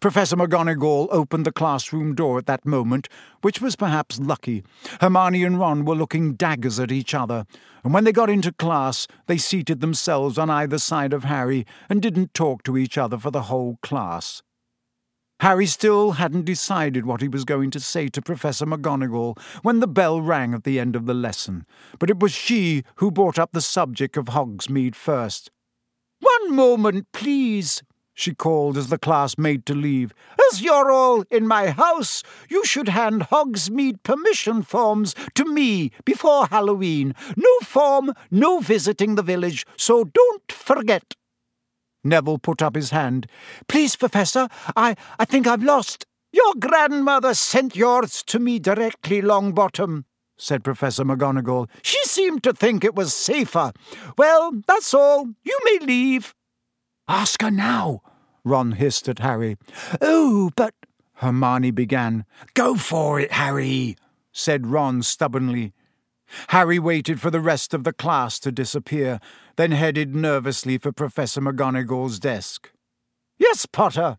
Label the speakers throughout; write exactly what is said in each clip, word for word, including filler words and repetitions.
Speaker 1: Professor McGonagall opened the classroom door at that moment, which was perhaps lucky. Hermione and Ron were looking daggers at each other, and when they got into class, they seated themselves on either side of Harry and didn't talk to each other for the whole class. Harry still hadn't decided what he was going to say to Professor McGonagall when the bell rang at the end of the lesson, but it was she who brought up the subject of Hogsmeade first. "One moment, please," she called as the class made to leave. "As you're all in my house, you should hand Hogsmeade permission forms to me before Halloween. No form, no visiting the village, so don't forget." Neville put up his hand. "Please, Professor, I, I think I've lost." "Your grandmother sent yours to me directly, Longbottom," said Professor McGonagall. "She seemed to think it was safer. Well, that's all. You may leave." "Ask her now," Ron hissed at Harry. "Oh, but—" Hermione began. "Go for it, Harry," said Ron stubbornly. Harry waited for the rest of the class to disappear, then headed nervously for Professor McGonagall's desk. "Yes, Potter."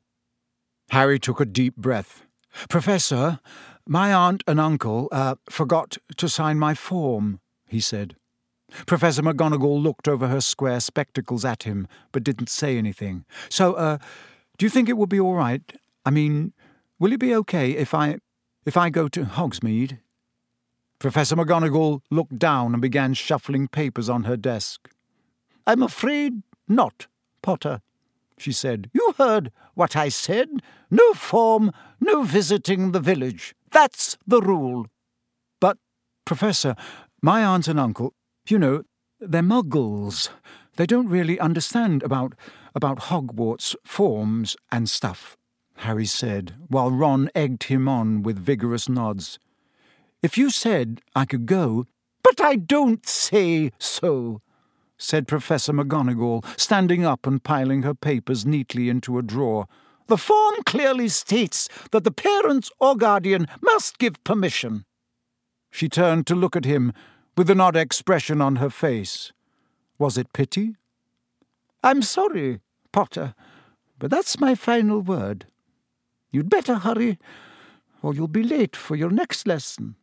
Speaker 1: Harry took a deep breath. "Professor, my aunt and uncle uh, forgot to sign my form," he said. Professor McGonagall looked over her square spectacles at him, but didn't say anything. "So, uh, do you think it will be all right? I mean, will it be okay if I... if I go to Hogsmeade?" Professor McGonagall looked down and began shuffling papers on her desk. "I'm afraid not, Potter," she said. "You heard what I said. No form, no visiting the village. That's the rule." "But, Professor, my aunt and uncle, you know, they're muggles. They don't really understand about, about Hogwarts forms and stuff," Harry said, while Ron egged him on with vigorous nods. "If you said I could go—" "But I don't say so," said Professor McGonagall, standing up and piling her papers neatly into a drawer. "The form clearly states that the parent or guardian must give permission." She turned to look at him with an odd expression on her face. Was it pity? "I'm sorry, Potter, but that's my final word. You'd better hurry, or you'll be late for your next lesson."